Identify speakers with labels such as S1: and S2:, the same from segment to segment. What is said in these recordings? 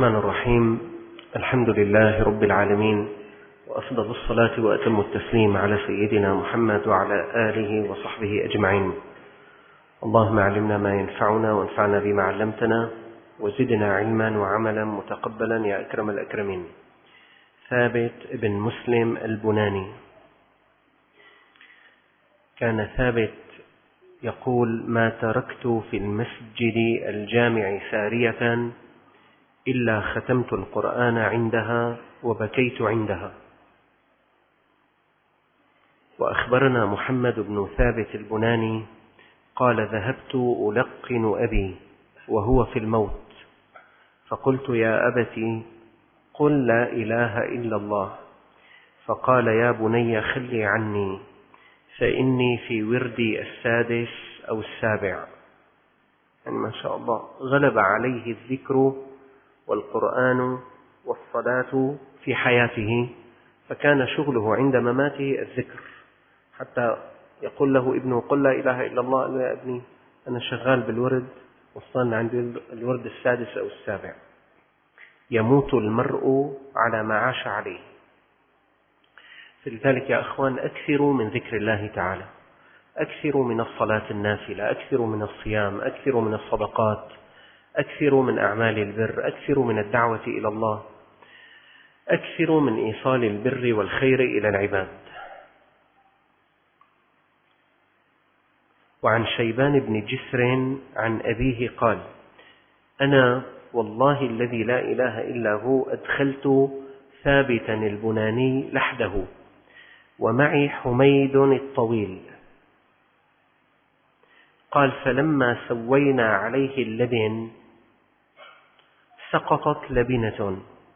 S1: الرحمن الرحيم. الحمد لله رب العالمين، وأفضل الصلاة وأتم التسليم على سيدنا محمد وعلى آله وصحبه أجمعين. اللهم علمنا ما ينفعنا وانفعنا بما علمتنا وزدنا علما وعملا متقبلا يا أكرم الأكرمين. ثابت بن مسلم البناني. كان ثابت يقول: ما تركت في المسجد الجامع سارية إلا ختمت القرآن عندها وبكيت عندها. وأخبرنا محمد بن ثابت البناني قال: ذهبت ألقن أبي وهو في الموت، فقلت: يا أبت قل لا إله إلا الله. فقال: يا بني خلي عني، فإني في وردي السادس أو السابع. يعني ما شاء الله غلب عليه الذكر والقرآن والصلاة في حياته، فكان شغله عند مماته الذكر، حتى يقول له ابنه: قل لا إله إلا الله. قال: يا ابني أنا شغال بالورد، وصلنا عند الورد السادس أو السابع. يموت المرء على ما عاش عليه. فلذلك يا أخوان، أكثروا من ذكر الله تعالى، أكثروا من الصلاة النافلة، أكثروا من الصيام، أكثروا من الصدقات، أكثروا من أعمال البر، أكثروا من الدعوة إلى الله، أكثروا من إيصال البر والخير إلى العباد. وعن شيبان بن جسر عن أبيه قال: أنا والله الذي لا إله إلا هو أدخلت ثابتا البناني لحده ومعي حميد الطويل. قال: فلما سوينا عليه اللبن سقطت لبنة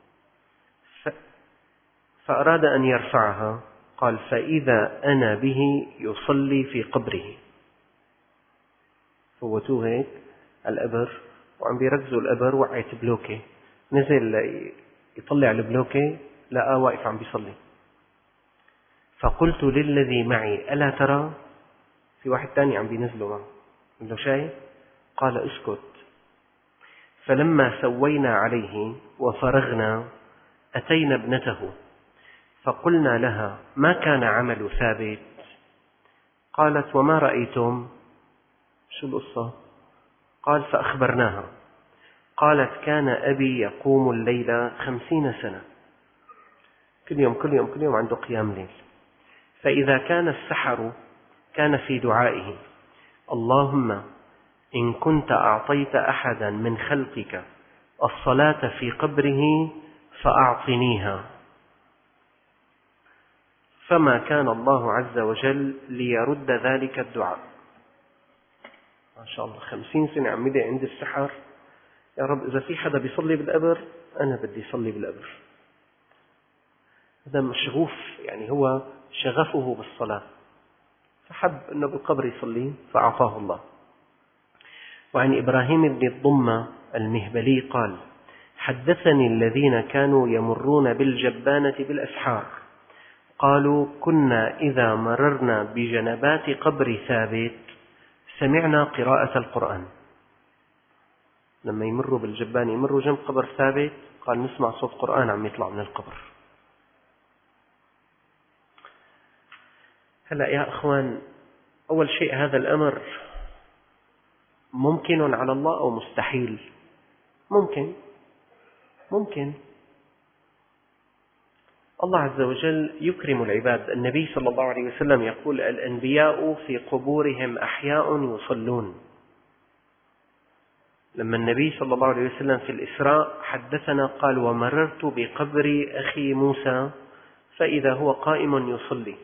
S1: فأراد أن يرفعها. قال: فإذا أنا به يصلي في قبره. فوتوه هيك الأبر وعم بيركزوا الأبر، وقعت بلوكة، نزل يطلع البلوكة لقى واقف عم بيصلي. فقلت للذي معي: ألا ترى في واحد تاني عم بينزله معه؟ قال له: شايف؟ قال: اسكت. فلما سوينا عليه وفرغنا أتينا ابنته فقلنا لها: ما كان عمل ثابت؟ قالت: وما رأيتم؟ شو القصة؟ قال: فأخبرناها. قالت: كان أبي يقوم الليل 50 سنة، كل يوم عنده قيام ليل. فإذا كان السحر كان في دعائه: اللهم إن كنت أعطيت أحدا من خلقك الصلاة في قبره فأعطنيها. فما كان الله عز وجل ليرد ذلك الدعاء. ما شاء الله 50 سنة عم يدعي عند السحر: يا رب إذا في حدا بيصلي بالقبر أنا بدي يصلي بالقبر. هذا مشغوف، يعني هو شغفه بالصلاة، فحب أنه بالقبر يصلي فأعطاه الله. وعن إبراهيم بن الضمة المهبلي قال: حدثني الذين كانوا يمرون بالجبانة بالأسحار قالوا: كنا إذا مررنا بجنبات قبر ثابت سمعنا قراءة القرآن. لما يمروا بالجبان، يمروا جنب قبر ثابت، قال نسمع صوت قرآن عم يطلع من القبر. هلأ يا أخوان، أول شيء هذا الأمر ممكن على الله أو مستحيل؟ ممكن. الله عز وجل يكرم العباد. النبي صلى الله عليه وسلم يقول: الأنبياء في قبورهم أحياء يصلون. لما النبي صلى الله عليه وسلم في الإسراء حدثنا قال: ومررت بقبر أخي موسى فإذا هو قائم يصلي.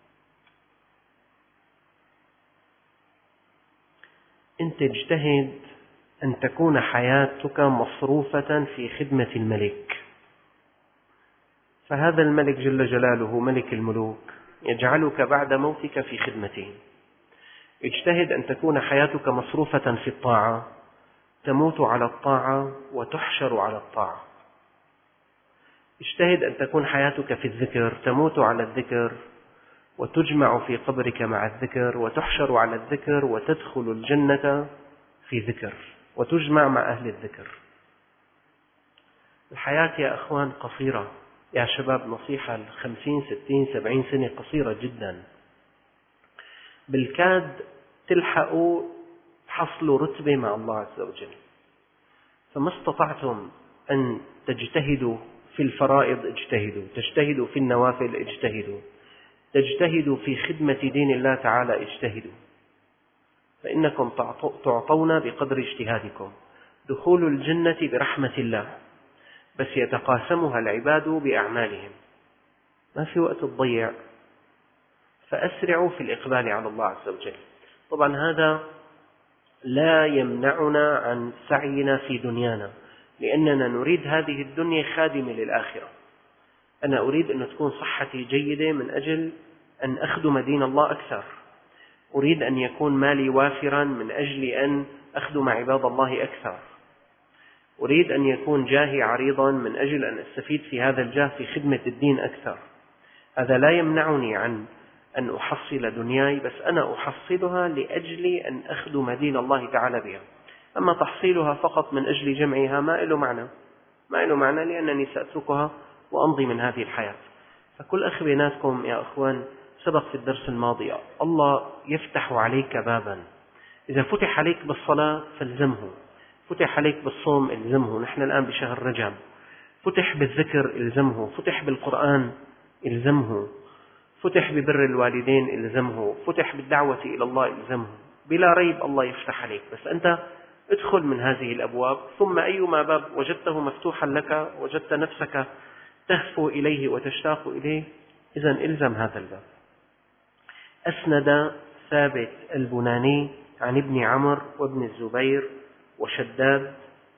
S1: أنت اجتهد أن تكون حياتك مصروفة في خدمة الملك، فهذا الملك جل جلاله ملك الملوك يجعلك بعد موتك في خدمته. اجتهد أن تكون حياتك مصروفة في الطاعة، تموت على الطاعة وتحشر على الطاعة. اجتهد أن تكون حياتك في الذكر، تموت على الذكر وتجمع في قبرك مع الذكر، وتحشر على الذكر وتدخل الجنة في ذكر، وتجمع مع أهل الذكر. الحياة يا أخوان قصيرة، يا شباب نصيحة، 50 60 70 سنة قصيرة جدا، بالكاد تلحقوا تحصلوا رتبة مع الله عز وجل. فما استطعتم أن تجتهدوا في الفرائض اجتهدوا، تجتهدوا في النوافل اجتهدوا، تجتهدوا في خدمة دين الله تعالى اجتهدوا، فإنكم تعطون بقدر اجتهادكم. دخول الجنة برحمة الله، بس يتقاسمها العباد بأعمالهم. ما في وقت تضيع، فأسرعوا في الإقبال على الله عز وجل. طبعا هذا لا يمنعنا عن سعينا في دنيانا، لأننا نريد هذه الدنيا خادمة للآخرة. أنا أريد أن تكون صحتي جيدة من أجل أن أخدم دين الله أكثر، أريد أن يكون مالي وافرا من أجل أن أخدم عباد الله أكثر، أريد أن يكون جاهي عريضا من أجل أن أستفيد في هذا الجاه في خدمة الدين أكثر. هذا لا يمنعني عن أن أحصل دنياي، بس أنا أحصلها لأجل أن أخدم دين الله تعالى بها. أما تحصيلها فقط من أجل جمعها ما له معنى لأنني سأتركها وأمضي من هذه الحياة. فكل أخ بيناتكم يا أخوان، سبق في الدرس الماضي، الله يفتح عليك بابا. إذا فتح عليك بالصلاة فالزمه، فتح عليك بالصوم الزمه، نحن الآن بشهر رجب، فتح بالذكر الزمه، فتح بالقرآن الزمه، فتح ببر الوالدين الزمه، فتح بالدعوة إلى الله الزمه. بلا ريب الله يفتح عليك، بس أنت ادخل من هذه الأبواب، ثم أيما باب وجدته مفتوحا لك وجدت نفسك تهفو إليه وتشتاق إليه، إذن إلزم هذا الباب. أسند ثابت البناني عن ابن عمر وابن الزبير وشداد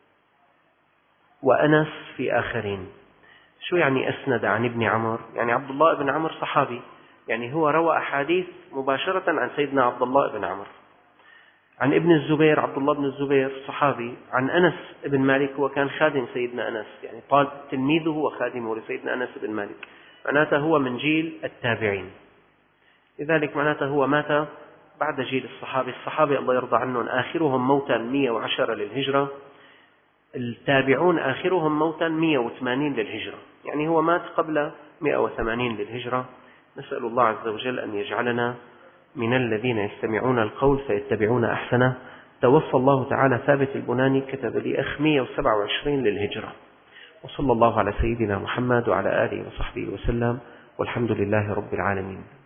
S1: وأنس في آخرين. شو يعني أسند عن ابن عمر؟ يعني عبد الله بن عمر صحابي، يعني هو روى أحاديث مباشرة عن سيدنا عبد الله بن عمر. عن ابن الزبير، عبد الله بن الزبير صحابي. عن أنس بن مالك، هو كان خادم سيدنا أنس، يعني تلميذه وخادمه لسيدنا أنس بن مالك، معناته هو من جيل التابعين، لذلك معناته هو مات بعد جيل الصحابة الله يرضى عنهم آخرهم موتا 110 للهجرة، التابعون آخرهم موتا 180 للهجرة، يعني هو مات قبل 180 للهجرة. نسأل الله عز وجل أن يجعلنا من الذين يستمعون القول فيتبعون أحسنه. توفى الله تعالى ثابت البناني، كتب لي أخ 127 للهجرة. وصلى الله على سيدنا محمد وعلى آله وصحبه وسلم، والحمد لله رب العالمين.